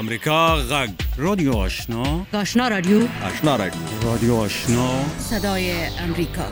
امریکا غږ رادیو آشنا آشنا رادیو آشنا رادیو رادیو آشنا صدای امریکا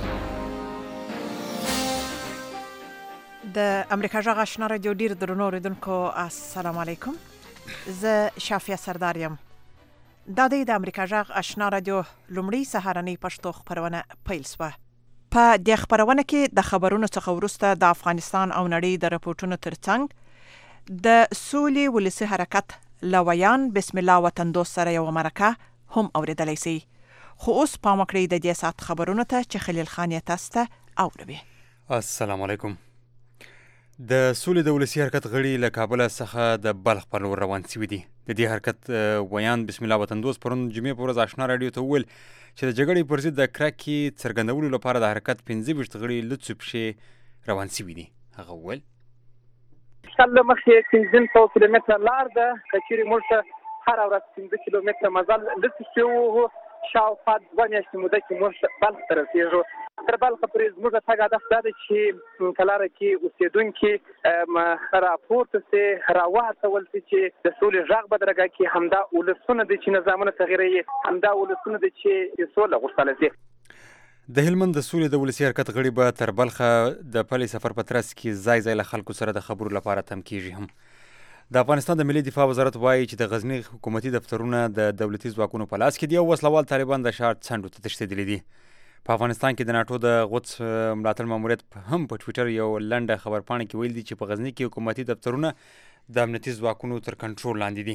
د امریکا غږ آشنا رادیو ډیر درنو اوریدونکو السلام علیکم. زه شافیه سردار یم. دا د امریکا غږ آشنا رادیو لومړی سهارنۍ پښتو خبرونه پیل شوه. په دې خبرونه کې د خبرونو څخه وروسته د افغانستان او نړۍ د رپورټونو ترڅنګ د سولې ولسي حرکت لویان بسم الله وطن دوست سره یو مرکه هم اوریدلی سي. خو اوس پام وکړئ د دې ساعت خبرونو ته چې خلیل خان یې تاسو ته اوروي. السلام علیکم. د سولې د ولسي حرکت غړي له کابل څخه د بلخ پر لور روان شوي دي. د دې حرکت ویان بسم الله وطن دوست پرون جمعې په ورځ آشنا رادیو ته وویل چې د جګړې پر ضد د کرکې څرګندولو لپاره د حرکت 15 غړي له څوپشې روان شوي دي. هغه وویل شل مخکې 1500 کیلومتره لار ده، که چیرې موږ ته هره ورځ 15 کیلومتره مزل لته شو شاوخوا 2 میاشتې موده کې موږ بلخ ته رسېږو. تر بلخه پورې زموږ د تګ هدف دا دی چې په لاره کې اوسېدونکي راپورته سي، راوهڅول سي چې د سولې غږ بدرګه کې همدا ولسونه دي چې نظامونه تغیروي، همدا ولسونه دي چې سوله غوښتلی سي. د هلمند د سولې د ولسي حرکت غړي به تر بلخه د پلي سفر په ترڅ کې ځای ځای له خلکو سره د خبرو لپاره تم کیږي. هم د افغانستان د ملي دفاع وزارت وایي چې د غزني حکومتي دفترونه د دولتي ځواکونو په لاس کې دي او وسلوال طالبان د ښار څنډو ته تښتېدلي دي. په افغانستان کې د ناټو د غوڅ ملاتړ ماموریت هم په ټویټر یو لنډه خبرپاڼه کې ویل دي چې په غزني کې حکومتي دفترونه د امنیتي ځواکونو تر کنټرول لاندې دي.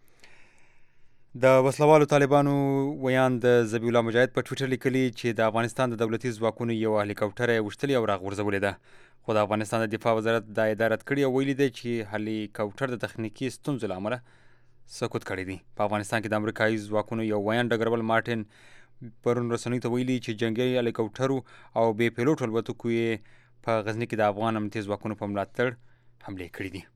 د وسلوالو طالبانو ویان د ذبیح الله مجاهد په ټویټر لیکلي چې د افغانستان د دولتي ځواکونو یو هلیکاپټر یې وشتلی او راغورځولې ده. خو د افغانستان د دفاع وزارت دا اداره کړې او ویلي دی چې هلیکاپټر د تخنیکي ستونزو له امله سقوط کړی دی. په افغانستان کې د امریکایي ځواکونو یو ویان ډګروال مارټین پرون رسنیو ته ویلي چې جنګي هلیکاپټرو او بې پیلوټ الوتکو یې په غزني کې د افغان امنیتي ځواکونو په ملاتړ حملې کړي دي.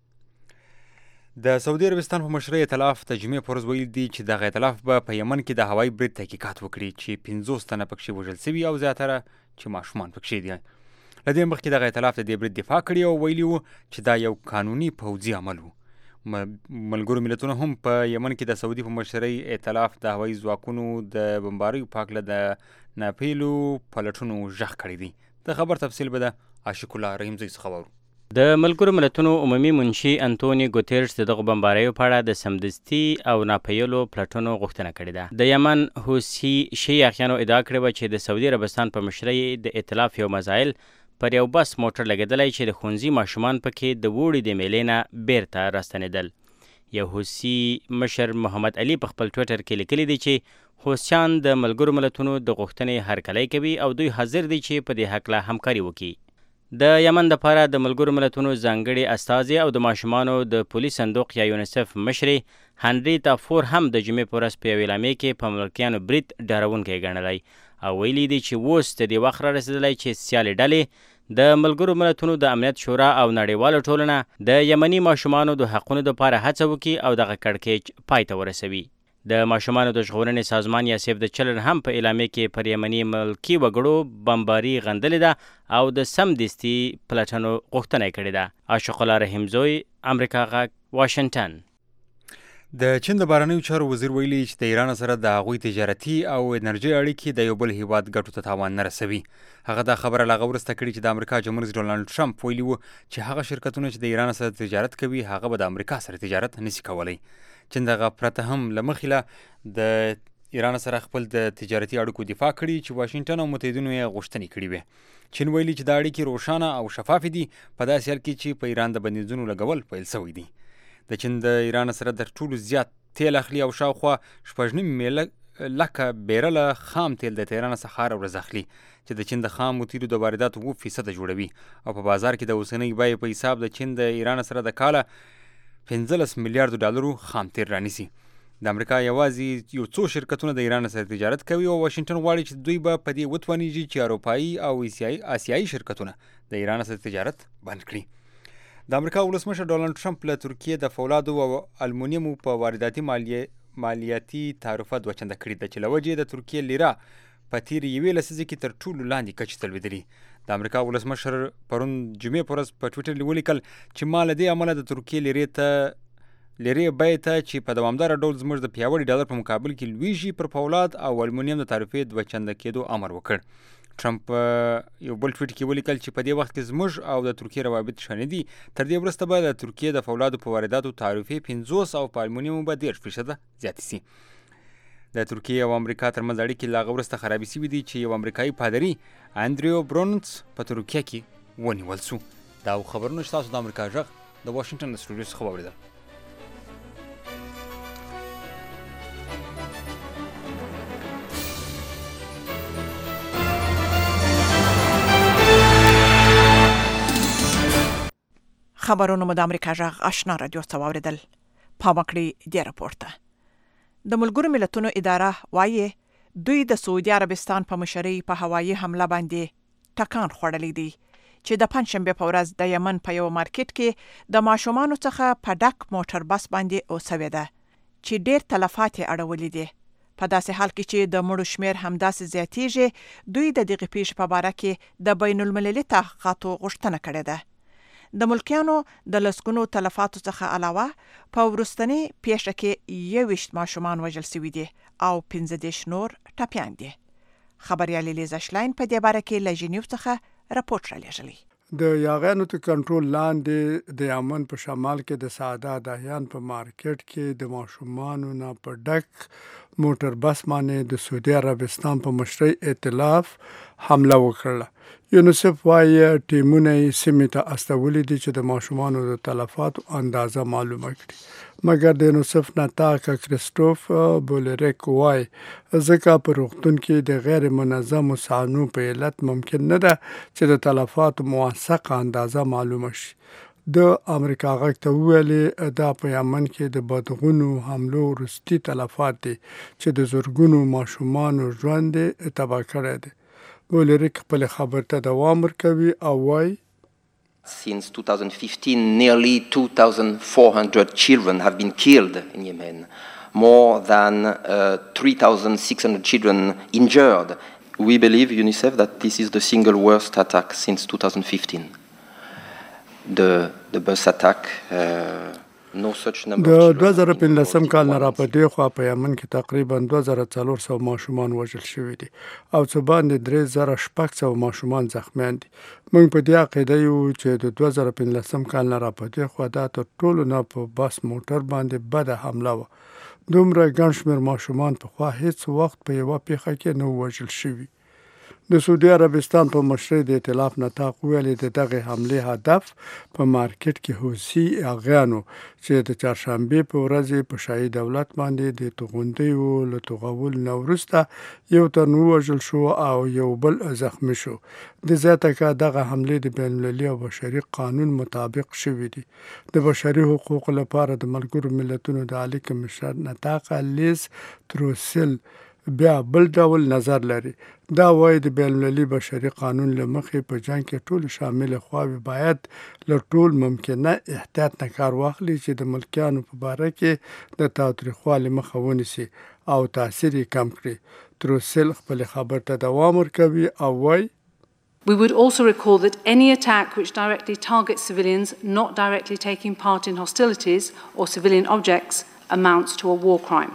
د سعودي عربستان په مشرۍ ائتلاف د جمعې په ورځ ویلي دي چې دغه ائتلاف به په یمن کې د هوایي برید تحقیقات وکړي چې 50 تنه پکښې وژل سوي او زیاتره چې ماشومان پکښې دي. له دې مخکې دغه ائتلاف د دې برید دفاع کړې او ویلي وو چې دا یو قانوني پوځي عمل و. ملګرو ملتونو هم په یمن کې د سعودي په مشرۍ ائتلاف د هوایي ځواکونو د بمباریو په هکله د ناپیلو پلټونو غږ کړی دی. د خبر تفصیل به د عاشق الله رحیمزی څخه واورو. د ملګرو ملتونو عمومي منشي انټونی ګوتیرس د دغه بمباریو په اړه د سمدستي او ناپیلو پلټونو غوښتنه کړې ده. د یمن حوثي شیعیانو ادعا کړې وه چې د سعودي عربستان په مشرۍ د ائتلاف یو مزایل پر یو بس موټر لګېدلی چې د ښوونځي ماشومان پکې د ووړي د میلې نه بیرته راستنېدل. یو حوثي مشر محمد علي په خپل ټویټر کې لیکلی دی چې حوثیان د ملګرو ملتونو د غوښتنې هرکلی کوي او دوی حاضر دي چې په دې هکله همکاري وکړي. د یمن دپاره د ملګرو ملتونو ځانګړي استازي او د ماشومانو د پولیس صندوق یا یونیسف مشرې هنریتا فور هم د جمعې په ورځ په یوې اعلامیې کې په ملکیانو برید ډارونکی ګڼلی او ویلي دي چې اوس د دې وخت را رسېدلی چې سیالې ډلې د ملګرو ملتونو د امنیت شورا او نړیواله ټولنه د یمني ماشومانو د حقونو دپاره هڅه وکړي او دغه کړکېچ پای ته ورسوي. د ماشومانو د ژغورنې سازمان یا سیف د چلډرن هم په اعلامیې کې پر یمني ملکي وګړو بمباري غندلې ده او د سمدستي پلټنو غوښتنه یې کړې ده. عاشق الله رحیمزی، امریکا غږ، واشنګټن. د چین د بهرنیو چارو وزیر ویلي چې د ایران سره د هغوی تجارتي او انرژي اړیکې د یو بل هیواد ګټو ته تاوان نه رسوي. هغه دا خبره له هغه وروسته کړې چې د امریکا جمهور رئیس ډونالډ ټرمپ ویلي و چې هغه شرکتونه چې د ایران سره تجارت کوي هغه به د امریکا سره تجارت نشي کولی. چین دغه پرته هم له مخې له د ایران سره خپل د تجارتي اړیکو دفاع کړي چې واشنګټن او متحدینو یې غوښتنې کړي وې. چین ویلي چې دا اړیکې روښانه او شفافې دي په داسې حال کې چې په ایران د بندیزونو لګول پیل شوی دي. د چین د ایران سره تر ټولو زیات تیل اخلي او شاوخوا 6.5 لکه بیرله خام تیل د تهران څخه هره ورځ اخلي چې د چین د خامو تیلو د وارداتو 2% جوړوي او په بازار کې د اوسنۍ بیې په حساب د چین د ایران سره د کاله 15 میلیارډ ډالرو خام تیل رانیسي. د امریکا یوازې یو څو شرکتونه د ایران سره تجارت کوي او واشنګټن غواړي چې دوی به په دې وتوانیږي چې اروپایي او آسیایي شرکتونه د ایران سره تجارت بند کړي. د امریکا ولسمشر ډونالډ ټرمپ له ترکیې د فولادو او المونیمو په وارداتي مالیاتي تعرفه 2 چنده کړي ده چې له وجې د ترکیې لیره په تېرې یوې لسیزې کې تر ټولو لاندې کچې ته لوېدلي. د امریکا ولسمشر پرون جمعې په ورځ په ټویټر ولیکل چې ما له دې امله د ترکیې لیرې ته لیرې بیې ته چې په دوامداره ډول زموږ د پیاوړي ډالر په مقابل کې لویږي پر فولاد او المونیم د تعرفې 2 چنده کېدو امر وکړ. ټرمپ یو بل ټویټ کې ولیکل چې په دې وخت کې زموږ او د ترکیې روابط ښه نه دي. تر دې وروسته به د ترکیې د فولادو په وارداتو تعرفې 50 او په المونیمو به 10% زیاتې سي. د ترکیې او امریکا ترمنځ اړیکې له هغه وروسته خرابې سوي دي چې یو امریکایي پادري انډریو برونز په ترکیه کې ونیول سو. دا خبرونه چې تاسو د امریکا غږ د واشنګټن د سټوډیو څخه واورېدل. خبرونه مو د امریکا غږ آشنا رادیو څخه واورېدل. پام وکړئ دې راپور ته. د ملګرو ملتونو اداره وایي دوی د سعودي عربستان په مشرۍ په هوایي حمله باندې ټکان خوړلی دی چې د پنځشنبه په ورځ د یمن په یو مارکیټ کې د ماشومانو څخه په ډک موټر بس باندې اوسوي ده چې ډېر تلفات یې اړولي دي. په داسې حال کې چې د مړو شمیر همداسې زیاتیږي، دوی د دغې پیښې په باره کې د بین المللي تحقیقاتو غوښتنه کړې ده. د ملکیانو د لسګونو تلفاتو څخه علاوه په وروستنۍ پیښه کې 21 ماشومان وژل شوي دي او 15 نور ټپیان دي. خبريال لیزا شلاین په دې باره کې له ژنیو څخه راپورټ رالیږلی. د یاغانو تر کنټرول لاندې د یمن په شمال کې د ساده دهیان په مارکیټ کې د ماشومانو نه په ډک موټر بس باندې د سعودي عربستان په مشرۍ ائتلاف حمله وکړه. یونیسف وايي ټیمونه یې سیمې ته استولي دي چې د ماشومانو د تلفاتو اندازه معلومه کړي. مګر د یونیسف نتاک کریستوف بولریک وايي ځکه په روغتون کې د غیر منظمو صحنو په علت ممکن نه ده چې د تلفاتو موثقه اندازه معلومه شي. د امریکا غږ ته ویلي دا په یمن کې د بدغونو حملو وروستي تلفات دي چې د زرګونو ماشومانو ژوند تباه کړی دی. بولریک خپل خبر ته دوام ورکوي او وايي Since 2015, nearly 2,400 children have been killed in Yemen, more than 3,600 children injured. We believe, UNICEF, that this is the single worst attack since 2015. The bus attack, no such number د of children. 2015 کال نه را پدې خوا په یمن کې تقریبا 2400 ماشومان وژل شوي دي او څه باندې 3600 ماشومان زخمیان دي. موږ په دې عقیده یو چې د 2015 کال نه را پدې خوا دا تر ټولو نه په بس موټر باندې بده حمله وه. دومره ګڼ شمېر ماشومان پخوا هیڅ وخت په یوه پیښه کې نه وژل شوي. د سعودي عربستان په مشرۍ د ائتلاف نطاق ویلي د دغه حملې هدف په مارکیټ کې حوثي اغیانو چې د چهارشنبې په ورځ په شاهي دولت باندې د توغندیو له توغول نه وروسته یو تن ووژل شو او یو بل زخمی شو. د زیاته که دغه حملې د بین المللي او بشري قانون مطابق شوي دي. د بشري حقوقو لپاره د ملګرو ملتونو د عالی کمشنر نطاق لیز تروسل بیا بل ډول نظر لري. دا وایي د بین المللي بشري قانون له مخې په جنګ کې ټول شامل خواوې باید له ټول ممکنه احتیاط نه کار واخلي چې د ملکیانو په باره کې د تاوتریخوالي مخه ونیسي او تاثیر یې کم کړي. تروسل خپل خبر ته دوام ورکوي او وایي We would also recall that any attack which directly targets civilians not directly taking part in hostilities or civilian objects amounts to a war crime.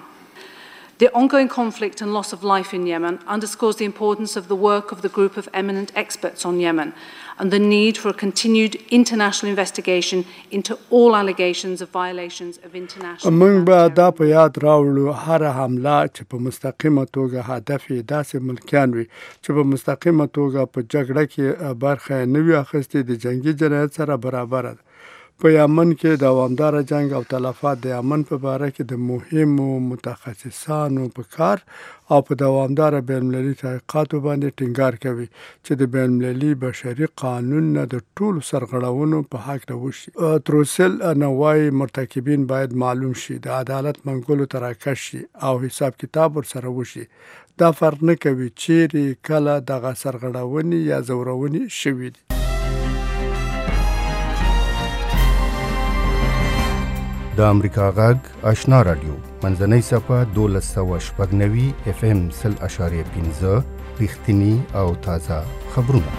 The ongoing conflict and loss of life in Yemen underscores the importance of the work of the group of eminent experts on Yemen and the need for a continued international investigation into all allegations of violations of international humanitarian. موږ به دا په یاد راوړو هر حمله چې په مستقیمه توګه هدف یې داسې ملکیان وي چې په مستقیمه توګه په جګړه کې برخه نه وي اخیستې د جنگي جنایت سره برابره ده. په یمن کې دوامداره جنگ او تلفات د یمن په باره کې د مهمو متخصصانو په کار او په دوامداره بین المللي تحقیقاتو باندې ټینګار کوي چې د بین المللي بشري قانون نه د ټولو سرغړونو په حق وشي. تروسل نوای مرتکبین باید معلوم شي، د عدالت منګولو ته راکش شي او حساب کتاب ورسره وشي. دا فرق نه کوي چیرې کله دغه سرغړونې یا زورونې شوي دي. د امریکا غږ آشنا رادیو منځنۍ صفحه 1290 FM 0.5 رښتینی او تازه خبرونه.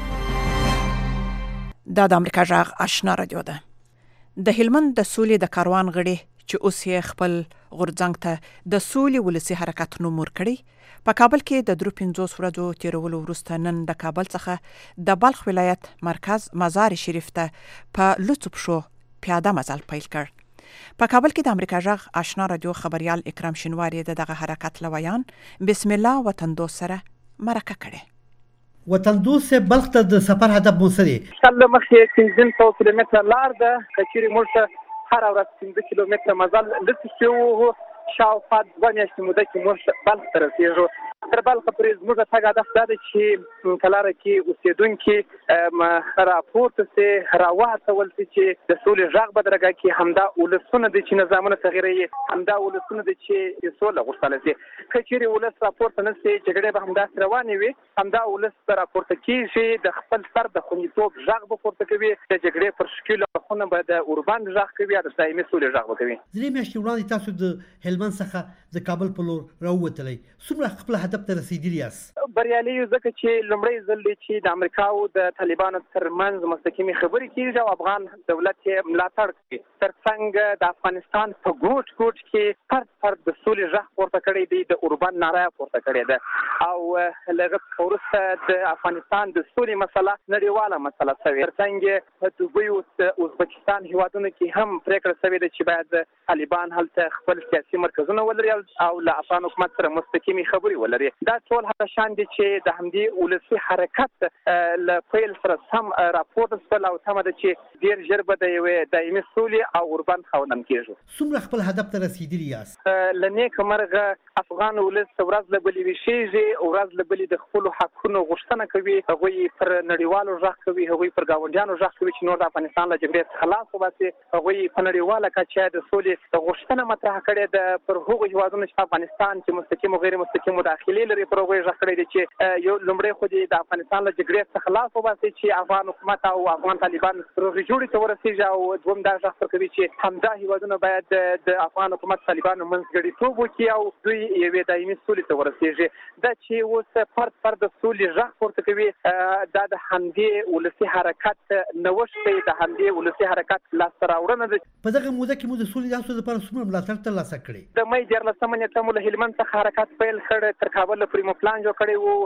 دا د امریکا غږ آشنا رادیو ده. د هلمند د سولې د کاروان غړي چې اوس یې خپل غورځنګ ته د سولې ولسي حرکت نوم ورکړی. په کابل کې د 53 ورځو تیرولو وروسته نن د کابل څخه د بلخ ولایت مرکز مزار شریف ته په لوڅو پښو پیاده مزل پیل کړ. په کابل کې د امریکا غږ آشنا رادیو خبريال اکرام شینواری دغه حرکت لویان بسم الله وطن دوست سره مرکه کړي. وطن دوست بلخ ته د سفر هدف مو څه دی؟ شل مخې 300 کیلومتر لار ده چې موږ هر ورځ 15 کیلومتر مزل لته شو شاوخوا 2 میاشتې موده کې موږ بلخ ته رسېږو. تر بلخ پورې زموږ تګ هدف دا دی چې په لاره کې اوسېدونکي راپورته سي راوهڅول سي چې د سولې غږ به درګه کې همدا ولسونه دي چې نظامونه تغیروي، همدا ولسونه دي چې سوله غوښتل سي. که چیرې ولس راپورته نه سي جګړې به همداسې روانې وي، همدا ولس به راپورته کېږي، د خپل سر د خوندیتوب غږ به پورته کوي، د جګړې پر شکیلو اړخونه به د اوربند غږ کوي یا د دایمي سولې غږ به کوي. 3 میاشتې وړاندې تاسو د هلمند څخه د کابل په لور راووتلی، څومره خپل هدف ته رسېدلي یاست؟ بریالي یو ځکه چې لومړی ځل دی چې د امریکا او د طالبانو ترمنځ مستقیمې خبرې کېږي او افغان دولت یې ملاتړ کوي. ترڅنګ د افغانستان په ګوټ ګوټ کې فرد د سولې غږ پورته کړی دی، د اوربند ناره پورته کړې ده او له هغه وروسته د افغانستان د سولې مسله نړیواله مسله شوې. ترڅنګ په دوبۍ او ازبکستان هیوادونو کې هم پریکړه شوې ده چې باید طالبان هلته خپل سیاسي مرکزونه ولري او له افغان حکومت سره مستقیمې خبرې ولري. دا ټول هغه شان دي چې د همدې ولسي حرکت له پیل سره سم راپورته شول او سمه ده چې ډېر ژر به د یوې دایمي سولې او اوربند خاوندان کېږو. څومره خپل هدف ته رسېدلي یاست؟ له نیکه مرغه افغان ولس ورځ له بلې ویښېږي، ورځ له بلې د خپلو حقونو غوښتنه کوي، هغوی پر نړیوالو غږ کوي، هغوی پر ګاونډیانو غږ کوي چې نور د افغانستان له جګړې څخه خلاص وباسي. هغوی په نړیواله کچه د سولې غوښتنه مطرح کړې ده. پر هغو هیوادونو چې په افغانستان کې مستقیم او غیر مستقیم مداخلې لري پر هغوی غږ کړی دی چې یو لومړی خو د افغانستان له جګړې څخه خلاص وباسي چې افغان حکومت او افغان طالبان روغې جوړې ته ورسېږي او دوم دا غږ کوي چې همدا هیوادونه باید د افغان حکومت طالبانو منځ ګډیتوب وکړي او دوی یوې دایمي سولې ته ورسېږي. دا چې اوس فرد د سولې غږ پورته کوي دا د همدې ولسي حرکت نوښت دی، د همدې ولسي حرکت لاسته راوړنه ده. په دغه موده کې مو د سولې د هڅو لپاره څومره ملاتړ ترلاسه کړی؟ د مې 14 نیټه مو له هلمند څخه حرکت پیل کړ، تر کابل پورې مو پلان جوړ کړی و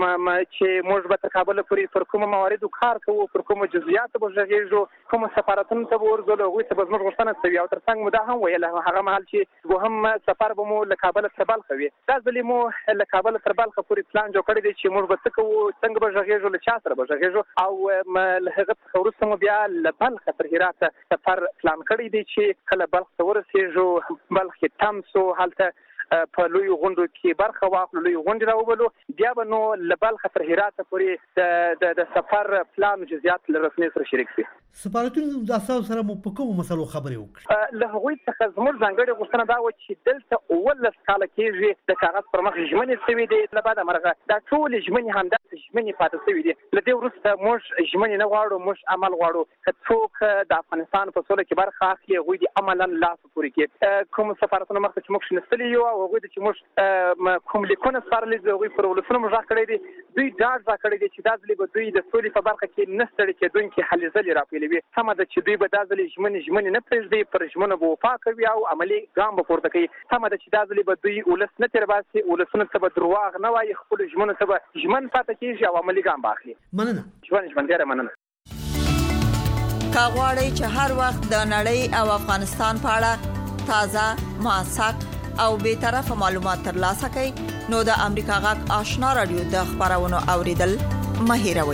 چې موږ به تر کابل پورې پر کومو مواردو کار کوو، پر کومو جزئیاتو به غږیږو، کومو سفارتونو ته به ورځو، هغوی ته به زموږ غوښتنه کوي او ترڅنګ مو دا هم ویل هغه مهال چې دوهم سفر به مو له کابل تر بلخ وي. دا ځلې مو له کابل تر بلخ پورې پلان جوړ کړی دی چې موږ به څه کوو، څنګه به غږیږو، له چا سره به غږیږو او له هغه څخه وروسته مو بیا له بلخ تر هرات سفر پلان کړی دی چې کله بلخ ته ورسېږو، بلخ کې تم سو، هلته په لوی غونډو کې برخه واخلو، لوی غونډې راوبلو، بیا به نو له بلخ تر هرات پورې د سفر پلان جزئیات له رسنۍ سره شریک شي. سفارتونو د اساسو سره مو په کومو مسلو خبرې وکړې؟ له هغوی څخه زموږ ځانګړې غوښتنه دا وه چې دلته 19 کاله کېږي د کاغذ پر مخ ژمنې شوي دي، له بعده مرغه دا ټولې ژمنې همداسې ژمنې پاتې شوي دي. له دې وروسته موږ ژمنې نه غواړو، موږ عمل غواړو. که څوک د افغانستان په سوله کې برخه اخلي هغوی دې عملا لاس پورې کړي. کوم سفارتونه مخته چې موږ شنستلي یو او هغوی ته چې موږ کوم لیکونه سپارلي دي هغوی پر ولسونو موږ غږ کړی دی، دوی ډاډ راکړی دی چې دا ځلې به دوی د سولې په برخه کې نه ستړي کېدونکي هلې ځلې راپیلوي. سمه ده چې دوی به دا ځلې ژمنې نه پرېږدي، پر ژمنو به وفا کوي او عملي ګام به پورته کوي. سمه ده چې دا ځلې به دوی ولس نه تېر باسي، ولسونو ته به درواغ نه وایي، خپلو ژمنو ته به ژمن پاتې کېږي او عملي ګام به اخلي. مننه. ژوند ډېره مننه. که غواړئ چې هر وخت د نړۍ او افغانستان په اړه تازه، موثق او بیطرفه معلومات ترلاسه کړئ نو د امریکا غږ آشنا رادیو د خبرونو اوریدل مه هېروئ.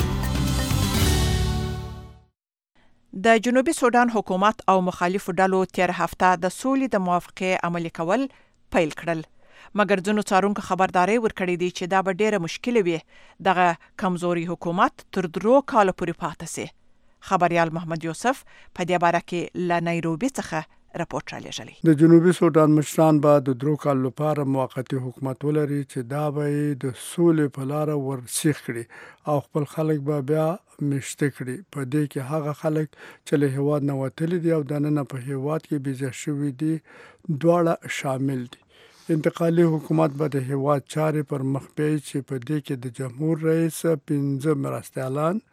د جنوبي سودان حکومت او مخالفو ډلو تیر هفته د سولې د موافقې عملي کول پیل کړل، مګر ځینو څارونکو خبرداري ورکړې دي چې دا به ډېره مشکله وي دغه کمزوري حکومت تر 3 کال پورې پاتې سي. خبريال محمد یوسف په دې باره کې له نایروبي څخه راپورټ را لېږلی. د جنوبي سودان مشران به د 3 کال لپاره موقتی حکومت ولري چې دا به د سولې په لار ورسیخ کړي او خپل خلک به بیا مشته کړي. په دې کې هغه خلک چې له هیواد نه وتلي دي او د نن په هیواد کې بيځه شوي دي دواړه شامل دي. انتقالي حکومت به د هیواد چارې پر مخ بیاي چې په دې کې د جمهور رئیس 15 مرستیالان،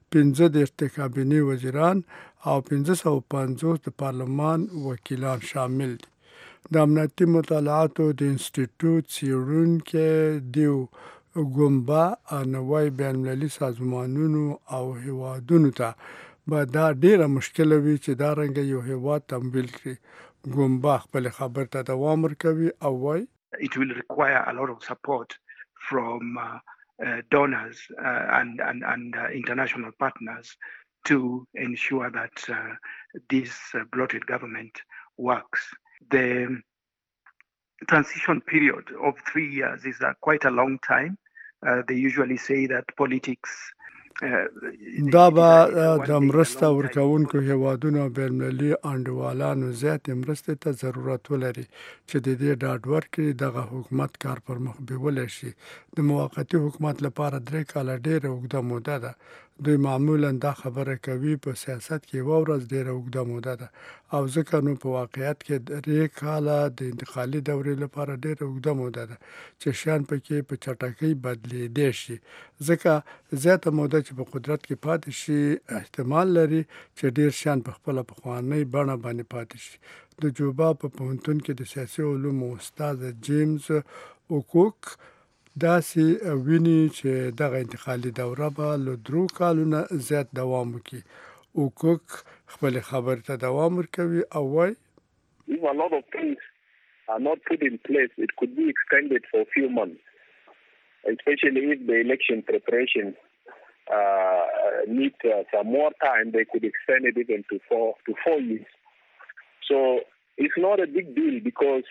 15 د ارتکابینی وزیران او 550 د پارلمان وکیلان شامل دي. د امنیتي مطالعاتو د انسټیټیوټ څېړونکي دیو ګومبا نوای بین‌المللي سازمانونو او هیوادونو ته به دا ډیره مشکله وي چې دا رنګه یو هیواد تمویل کړي. ګومبا خپل خبر ته دوام ورکوي او وایي it will require a lot of support from donors and international partners to ensure that this bloated government works. The transition period of 3 years is quite a long time. They usually say that politics دا به د مرسته ورکوونکو هیوادونو او بین‌المللي انډیوالانو زیاتې مرستې ته ضرورت ولري چې د دې ډاډ ورکړي دغه حکومت کار پر مخ بیولی شي. د موقتي حکومت لپاره 3 کاله ډېره اوږده موده ده. دوی معمولا دا خبره کوي په سیاست کې یوه ورځ ډېره اوږده موده ده او ځکه نو په واقعیت کې 3 کاله د انتقالي دورې لپاره ډېره اوږده موده ده چې شیان پکې په چټکۍ بدلېدی شي. ځکه زیاته موده چې په قدرت کې پاتې شي احتمال لري چې ډېر شیان په خپله پخوانۍ بڼه باندې پاتې شي. د جوبا په پوهنتون کې د سیاسي علومو استاد جیمز اوکوک داسې ویني چې دغه انتقالي دوره به له 3 کالونو زیات دوام وکړي. اوکوک خپل خبر ته دوام ورکوي او وایي If a lot of things are not put in place, it could be extended for a few months, especially if the election preparation need some more time. They could extend it even to 4 years. So it's not a big deal because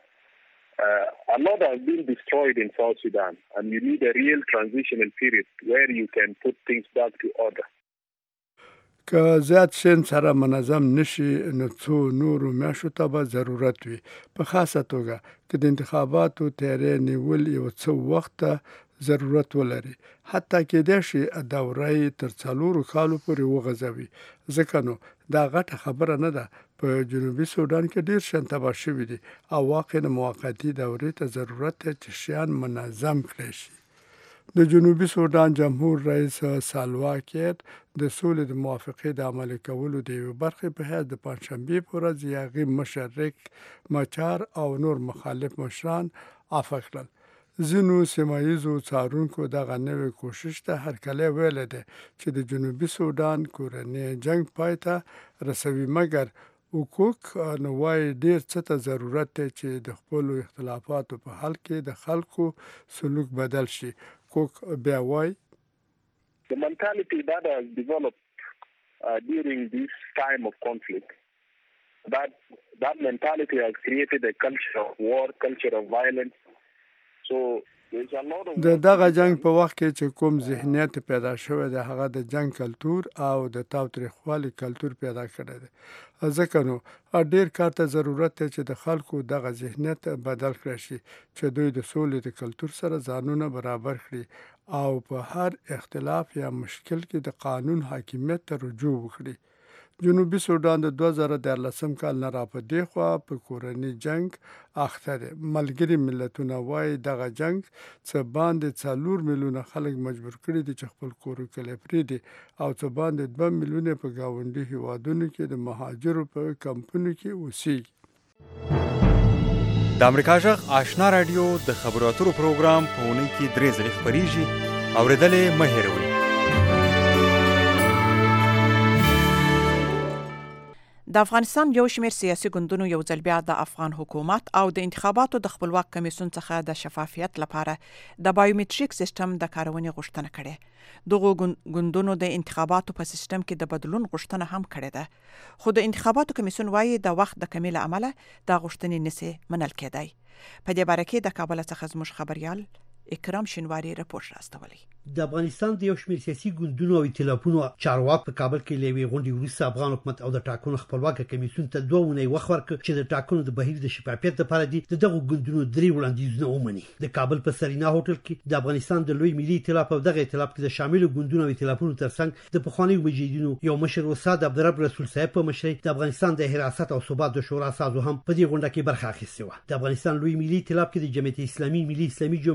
a lot has been destroyed in South Sudan, and you need a real transitional period where you can put things back to order. که زیات شین سره منظم نشي نو څو نورو میاشتو ته به ضرورت وي. په خاصه توګه که د انتخاباتو تیاری نیول یو څه وخت ضرورت ولري. حتی کېدای شي دوره یې تر 4 کالو پورې وغځوي. ځکه نو دا غټه خبره نه ده. په جنوبي سودان کې ډېر شیان تباه شوي دي او واقعا موقتي دورې ته ضرورت دی چې شیان منظم کړی شي. د جنوبي سودان جمهور رئیس سالوا کیر د سولې د موافقې د عملي کولو د یوې برخې په حیث د پنجشنبې په ورځ د هغې مشر ریک مچار او نور مخالف مشران عفو کړل. ځینو سیمه ییزو څارونکو دغه نوې کوشش ته هرکلی ویلی دی چې د جنوبي سودان کورنی جنګ پای ته رسوي. مګر اوکوک نو وایي ډېر څه ته ضرورت دی چې د خپلو اختلافاتو په حل کې د خلکو سلوک بدل شي. کوک بیا وایي The mentality that has developed during this time of conflict, that mentality has created a culture of war, culture of violence. So د دغه جنگ په وخت کې چې کوم ذهنیت پیدا شوی دی هغه د جنگ کلتور او د تاوتریخوالي کلتور پیدا کړی دی. ځکه نو ډېر کار ته ضرورت دی چې د خلکو دغه ذهنیت بدل کړی شي چې دوی د سولې د کلتور سره ځانونه برابر کړي او په هر اختلاف یا مشکل کې د قانون حاکمیت ته رجوع وکړي. جنوبي سودان د 2014 کال نه را په دې خوا په کورني جنگ اخته دی. ملګري ملتونه وایي دغه جنگ څه باندې 4 میلیونه خلک مجبور کړي دي چې خپل کور کلی پرېږدي او څه باندې 2 میلیونه په ګاونډي هیوادونو کې د مهاجرو په کمپونو کې اوسېږي. د امریکا غږ آشنا رادیو د خبرو اترو پروګرام په اونۍ کې 3 ځلې خپرېږي. اورېدلې مه هېروئ. د افغانستان یو شمېر سیاسي ګوندونو یو ځل بیا د افغان حکومت او د انتخاباتو د خپلواک کمیسیون څخه د شفافیت لپاره د بایومټریک سیستم د کارونې غوښتنه کړې. دغو ګوندونو د انتخاباتو په سیستم کې د بدلون غوښتنه هم کړې ده. خو د انتخاباتو کمیسیون وایي د وخت د کمی له امله دا غوښتنې نشي منل کېدای. په دې باره کې د کابل څخه زموږ خبريال اکرام شینواری رپورټ راستولی. د افغانستان د یو شمېر سیاسي ګوندونو او ائتلافونو چارواک په کابل کې لوي غونډې وروسته افغان حکومت او د ټاکنو خپلواک کمیسیون ته 2 ونې وخت ورکړ چې د ټاکنو د بهیر د شفافیت لپاره دغه ګوندونو 3 وړاندیزونه ومني. د کابل په سرینا هوټل کې د افغانستان د لوی ملي ائتلاف او دغه ائتلاف کې د شامل ګوندونو او ائتلافونو ترڅنګ د پخواني مجاهدینو یو مشر استاد عبدالرب رسول صاحب په مشرۍ د افغانستان د حراست او ثبات د شورا سازو هم په دې غونډه کې برخه اخیستې و. د افغانستان لوی ملي ائتلاف کې د جمعیت اسلامي ملي اسلامي جنبش، د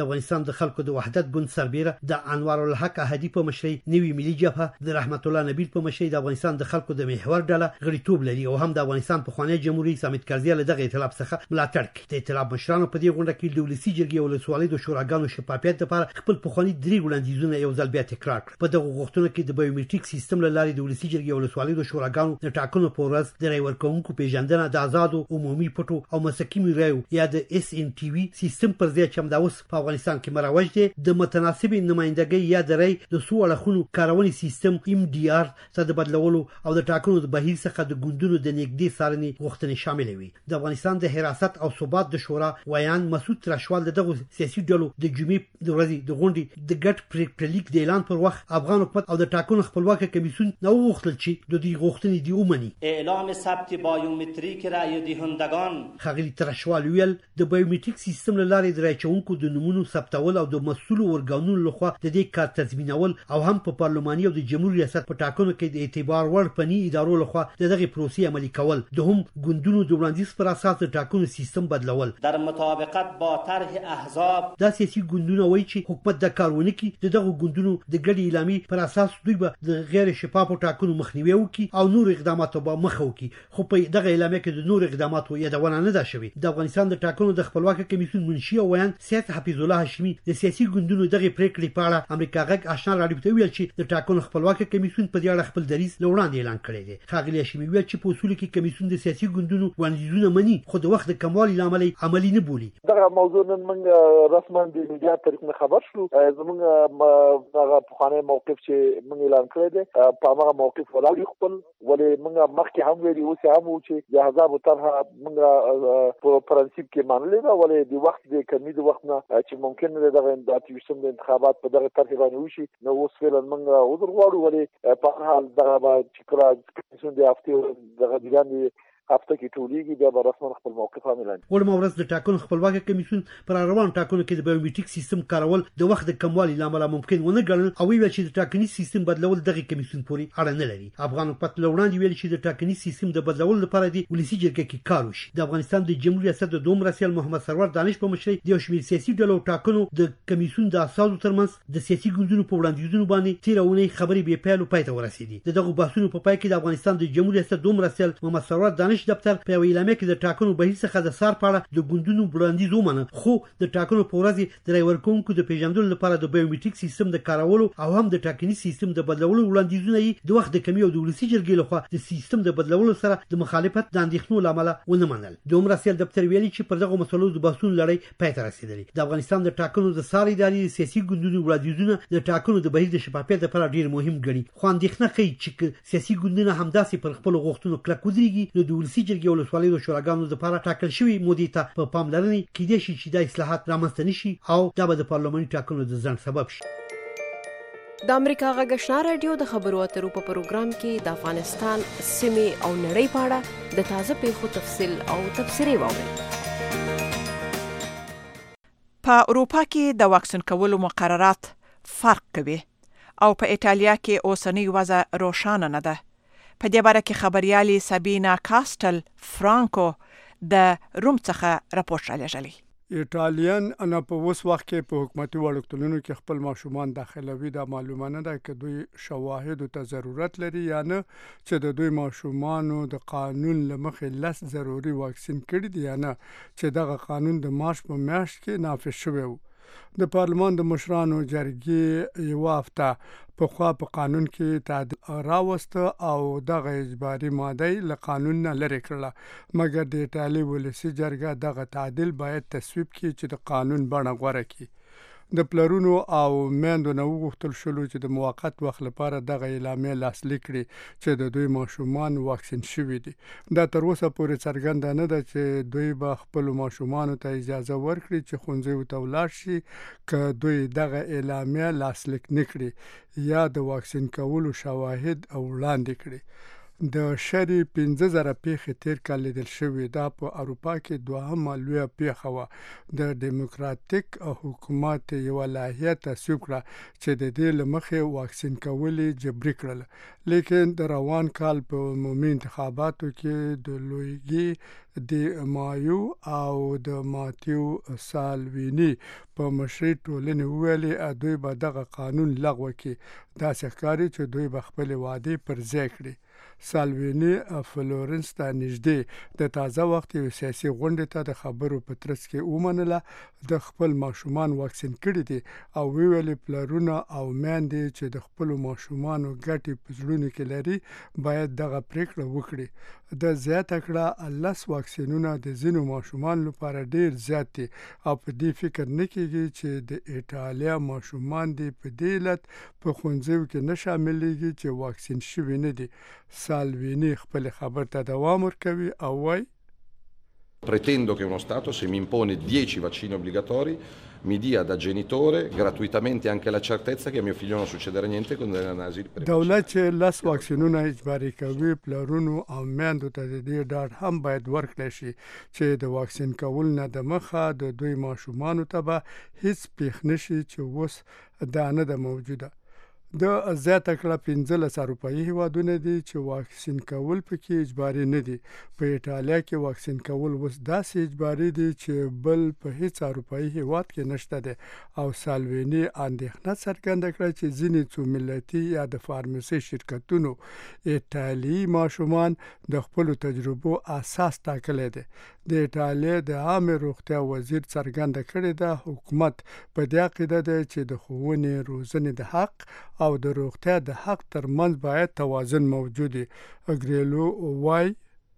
د افغانستان د خلکو د وحدت ګوند سربېره د انوار الحق احدي په مشرۍ نوي ملي جبهه د رحمت الله نبیل په مشرۍ د افغانستان د خلکو د محور ډله غړیتوب لري او هم د افغانستان په خوانی جمهوریت حامد کرزي له دغه ائتلاف څخه ملاتړ کوي. د ائتلاف مشرانو په دې غونډه کې د ولسي جرګې او ولسوالۍ د شوراګانو شفافیت لپاره خپل پخواني درې وړاندیزونه یو ځل بیا تکرار کړل. په دغه غوښتنو کې د بایومټریک سیستم له لارې د ولسي جرګې او ولسوالۍ د شوراګانو د ټاکنو په ورځ د رای ورکوونکو پیژندنه د آزادو عمومي پټو او مسکیمي رایو یا د SNTV سیستم پر ځای چې همدا اوس په افغانستان کې مروج دی د متناسب نمائندګۍ یا د رای د څو اړخونو کارونې سیستم MDR ته د بدلولو او د ټاکنو د بهیر څخه د ګوندونو د نږدې څارنې غوښتنې شامل وي. د افغانستان د حراست او ثبات د شورا ویان مسعود تراشوال دغه سیاسي ډلو د جمعې د ورځې د غونډې د ګډ پریکړه لیک د اعلان پر وخت افغان حکومت او د ټاکنو خپلواکه کمیسیون نو غوښتل چې د دې غوښتنې دی ومني. اعلام ثبت بایومتریک رای دهندگان خغلی تراشوال ویل د بایومټریک سیستم له لارې د راچونکو د نمونو ثبتول او د مسؤلو ورګانونو لخوا د دې کار تضمینول او هم په پارلماني او د جمهوریت ریاست په ټاکنو کې د اعتبار وړ فني ادارو لخوا دغه پروسې عملي کول د هم ګوندونو د وړاندیز پر اساس د ټاکنو سیستم بدلول در مطابقت با طرح احزاب. دا سیاسي ګوندونه وایي چې حکومت د کارونه کې دغه ګوندونو د ګډي اعلامي پر اساس دوی به د غیر شفافو ټاکنو مخنیوي وکړي او نور اقدامات به مخه وکړي. خو په دغه اعلامیه کې د نور اقداماتو یادونه نه ده شوې. د افغانستان د ټاکنو د خپلواکه کمیسیون منشي او ویان سید حفیظ الله هاشمي د سیاسي ګوندونو دغه پریکړې په اړه امریکا غږ آشنا راډیو ته ویل چې د ټاکنو خپلواکه کمیسیون په دې اړه خپل دریځ لوړاندې اعلان کړی دی. ښاغلي هاشمي ویل چې په اصول کې کمیسیون د سیاسي ګوندونو وړاندیزونه مني خو د وخت د کموالي لامل عملي نه بولي. دغه موضوع نن موږ رسما د میډیا طریق خبر شو. زموږ دغه پخوانی موقف چې موږ اعلان کړی دی په هغه موقف ولاړ خپل ولې موږ مخکې هم ویلي اوس هم و چې د احزاب طرحه موږ په پرنسيپ کې منلې ده ولې د وخت د کمی د وخت نه چې ممکن نه دغه د انتخابات په دغه طرح باندې وشي نو اوس فعلا موږ عذر غواړو ولې په حال دغه چې کله کمیسیون د هفته دغه دیګان هفته کې ټولېږي بیا به رسما خپل موقف هم اعلان کړي. وړمه ورځ د ټاکنو خپلواکه کمیسیون پر روان ټاکنو کې د بایومټریک سیستم کارول د وخت د کموالي لامل ممکن ونه ګڼل او ویل چې د ټاکني سیستم بدلول دغه کمیسیون پورې اړه نه لري. افغان حکومت لوړاندې ویل چې د ټاکني سیستم د بدلول لپاره د ولسي جرګې کې کار وشي. د افغانستان د جمهوریت ریاست د دوم رسول محمد سرور دانش په مشرۍ د یو شمېر سیاسي ډلو ټاکنو د کمیسیون د اساسو ترمنځ د سیاسي ګوندونو په وړاندیزونو باندې تیرونه خبرې به پیل او پای ته ورسېدي. دغه بحثونو په پای کې د افغانستان د جمهوریت ریاست دوم رسول محمد سرور دانش دفتر په اعلامیه کې د ټاکنو بهیر څخه د سار پاړه د ګوندونو وړاندیز ومنه خو د ټاکنو په ورځ د رای ورکوونکو د پیژندلو لپاره د بایومټریک سیستم د کارولو او هم د ټاکني سیستم د بدلولو وړاندیزونه یې د وخت د کمی او د ولسي جرګې لخوا د سیستم د بدلولو سره د مخالفت د اندېښنو لامل ونه منل. د عمر رسول دفتر ویلي چې پر دغه مسلو د بحثونو لړۍ پای ته رسیدلی. د افغانستان د ټاکنو د سار ادارې سیاسي ګوندونو وړاندیزونه د ټاکنو د بهیر د شفافیت لپاره ډیر مهم ګڼي. خو اندېښنه کوي چې سیاسي ګوندونه همداسې پر خپل غوښتنو کلک ودرېږي نو د ولسي جرګې او ولسوالۍ د شوراګانو لپاره ټاکل شوی مودې ته په پاملرنې کېدای شي چې د اصلاحات رامنځته نشي او دا به د پارلماني ټاکنو د ځنډ سبب شي. د امریکا غږ آشنا رادیو د خبرو اترو په پروګرام کې د افغانستان سیمې او نړۍ په اړه د تازه پیښو تفصیل او تبصرې واورئ. په اروپا کې د واکسین کولو مقررات فرق کوي او په ایټالیا کې اوسنۍ وضع روښانه نه ده. په دې باره کې خبريالي سابینا کاستل فرانکو د روم څخه راپور راغلی. ایټالیان انا په اوس وخت کې په حکومتي وړکتونونو کې خپل ماشومان داخلوي د معلومانه ده چې دوی شواهد ته ضرورت لري یا نه چې د دوی ماشومانو د قانون لمخې لس ضروري واکسین کړي دي یا نه چې دغه قانون د مارچ په میاشت کې نافذ شوی و. د پارلمان د مشرانو جرګې یو هفته په خوا په قانون کې تعدیل راوسته او دغه اجباري ماده له قانون نه لرې کړله مګر د ایټالیا ولسي جرګه دغه تعدیل باید تصویب کړي چې د قانون بڼه غوره کړي. د پلرونو او میندو نه وغوښتل شول چې د موقت وخت لپاره دغه اعلامیه لاسلیک کړي چې د دوی ماشومان واکسین شوي دي. دا تر اوسه پورې څرګنده نه ده چې دوی به خپل ماشومانو ته اجازه ورکړي چې ښوونځیو ته ولاړ شي که دوی دغه اعلامیه لاسلیک نه کړي یا د واکسین کولو شواهد وړاندې کړي. د شری 15000 پیښې تیر کال لیدل شوې. دا په اروپا کې دوهمه لویه پیښه وه. د ډیموکراتیک حکومت یو لایحه تصویب کړه چې د دې لمخې واکسین کول جبري کړل، لیکن د روان کال په عمومي انتخاباتو کې د لویګي د مایو او د ماتیو سالویني په مشرۍ ټولنې وویلې دوی به دغه قانون لغوه کړي. داسې ښکاري چې دوی به خپلې وعدې پر ځای کړي. سالویني فلورنس ته نږدې د تازه وخت یو سیاسي غونډې ته د خبرو په ترڅ کې ومنله د خپل ماشومان واکسین کړي دي او ویلي پلرونه او میندې چې د خپلو ماشومانو ګټې په زړونو کې لري باید دغه پریکړه وکړي. د زیاته کړه 10 واکسینونه د ځینو ماشومان لپاره ډیر زیات دي او په دې فکر نه کېږي چې د ایټالیا ماشومان دي په دې علت په ښوونځیو کې نه شاملېږي چې واکسین شوي نه دي. سالویني خپل خبر ته دوام ورکوي او وایي Pretendo che uno Stato, se mi impone 10 vaccini obbligatori, mi dia da genitore gratuitamente anche la certezza che a mio figlio non succederà niente con delle analisi precoci. دولت چې 10 واکسینونه اجباري کوي پلرونو او میندو ته د دې ډاډ هم باید ورکړی شي چې د واکسین کول نه د مخه د دوی ماشومانو ته به هیڅ پیښ نشي چې اوس دا نه ده موجوده. د زیاته کړه 15 اروپایي هیوادونه دي چې واکسین کول پکې اجباري نه دي. په ایټالیا کې واکسین کول اوس داسې اجباري دي چې بل په هیڅ اروپایي هیواد کې نشته ده او سالویني اندېښنه څرګنده کړه چې ځینې څو ملتي یا د فارمسي شرکتونو ایټالي ماشومان د خپل تجربو اساس ټاکلی دی. د ایټالیا د عامه روغتیا وزیر څرګنده کړې ده حکومت په دې عقیده ده چې د ښوونې روزنې د حق او د روغتیا د حق ترمنځ باید توازن موجود وي. اګریلو وایي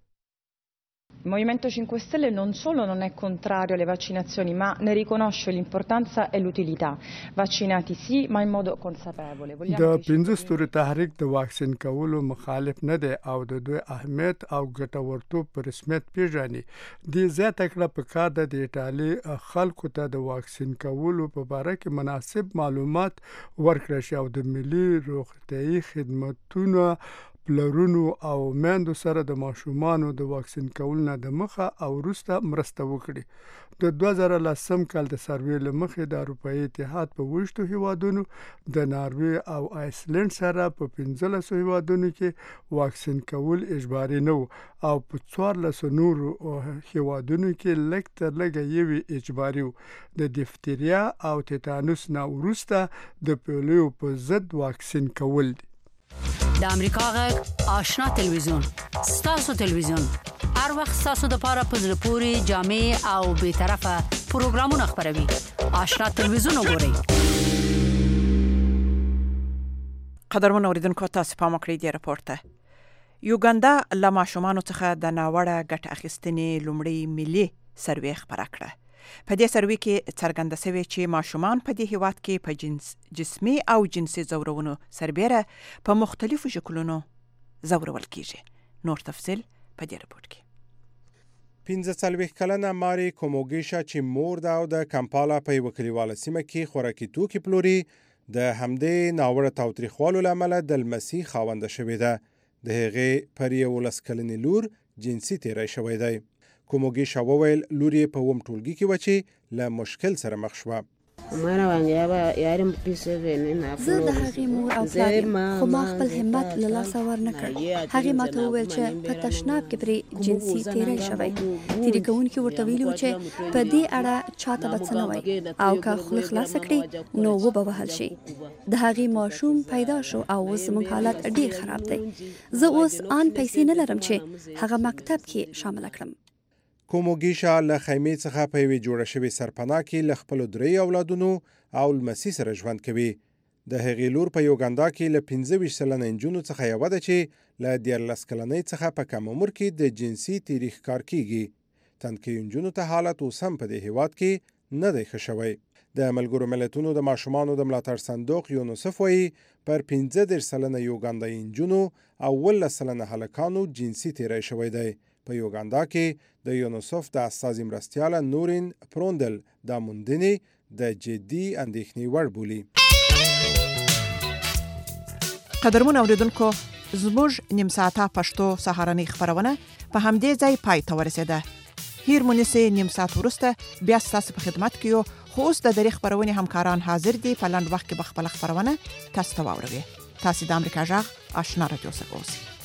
Il Movimento 5 Stelle non solo non è contrario alle vaccinazioni, ma ne riconosce l'importanza e l'utilità. Vaccinati sì, ma in modo consapevole. د 15 ستوري تحریک د واکسین کولو مخالف نه دی او د دوی اهمیت او ګټورتوب په رسمیت پیژني. د زیاته کړه په کار د ایټالي خلکو ته د واکسین کولو په اړه کې مناسب معلومات ورکړي شي او د ملي روغتیايي خدماتونو پلرونو او میندو سره د ماشومانو د واکسین کول نه د مخه او وروسته مرسته وکړي. د 2010 کال د سروې له مخې د اروپایي اتحاد په 20 هیوادونو د ناروې او آیسلند سره په 15 هیوادونو کې واکسین کول اجباري نه او په 14 نورو هیوادونو کې لږ تر لږه یوې اجباري و. د دیفتریا او تیتانوس نه وروسته د پولیو په ضد واکسین کول دي. د امریکا غږ آشنا تلویزیون ستاسو تلویزیون هر وخت ستاسو د پاره په زړه پوري جامع او به طرفه پروګرامونه خبروي. آشنا تلویزیون وګورئ. قدرمن اوریدونکو تاسو په مکړی دی راپورته. یوګاندا له ماشومانو څخه د ناوړه ګټه اخیستنې لومړی ملي سروې خبره کړه. په دې سروې کې څرګنده شوی چې ماشومان په دې هیواد کې په جسمي او جنسي ځورونو سربېره په مختلفو شکلونو ځورول کیږي. نور تفصیل په دې راپور کې. 15 کلنه ماري کوموګیشا چې مور ده او د کمپالا په یوه کلیواله سیمه کې خوراکي توکي پلوري د همدې ناوړه تاوتریخوالو له امله د لمسي خاونده شوې ده. د هغې پر 11 کلنې لور جنسي تیری شوی دی. کوموګیشا وویل لور یې په اووم ټولګي کې وه چې له مشکل سره مخ شوه. زه د هغې مور او پلار یم خو ما خپل همت له لاسه ورنه کړ. هغې ماته وویل چې په تشناب کې پرې جنسي تیری شوی. تیری کوونکي ورته ویلي و چې په دې اړه چاته به څه نه وایي او که خوله خلاصه کړي نو وبه وهل شي. د هغې ماشوم پیدا شو او اوس زموږ حالت ډېر خراب دی. زه اوس آن پیسې نه لرم چې هغه مکتب کې شامله کړم. کوموګیشا له خیمې څخه په یوې جوړه شوې سرپناه کې له خپلو 3 اولادونو او لمسي سره ژوند کوي. د هغې لور په یوګاندا کې له 25 سلنه نجونو څخه یوه ده چې له 14 کلنۍ څخه په کم عمر کې د جنسي تیری ښکار کیږي. تنکیو نجونو ته حالت اوس هم په دې هیواد کې نه دی ښه شوی. د ملګرو ملتونو د ماشومانو د ملاتړ صندوق یونیسف وایي پر 15 سلنه یوګاندایي نجونو او 18 سلنه هلکانو جنسي تیری شوی دی. په یوګاندا کې د یونیسف د استازي مرستیاله نورین پروندل دا موندنې د جدي اندېښنې وړ بولي. قدرمن اوریدونکو زموږ نیم ساعته پښتو سهارنۍ خبرونه په همدې ځای پای ته ورسېده. هیر مونږه نیم ساعت ورسته بیا ستاسو په خدمت کې یو. خو اوس د درې خبرونه همکاران حاضر دي په لاند وخت کې خپل خبرونه تاسو ته واوروي. تاسو د امریکا جغ آشنا رادیو څخه اوسئ.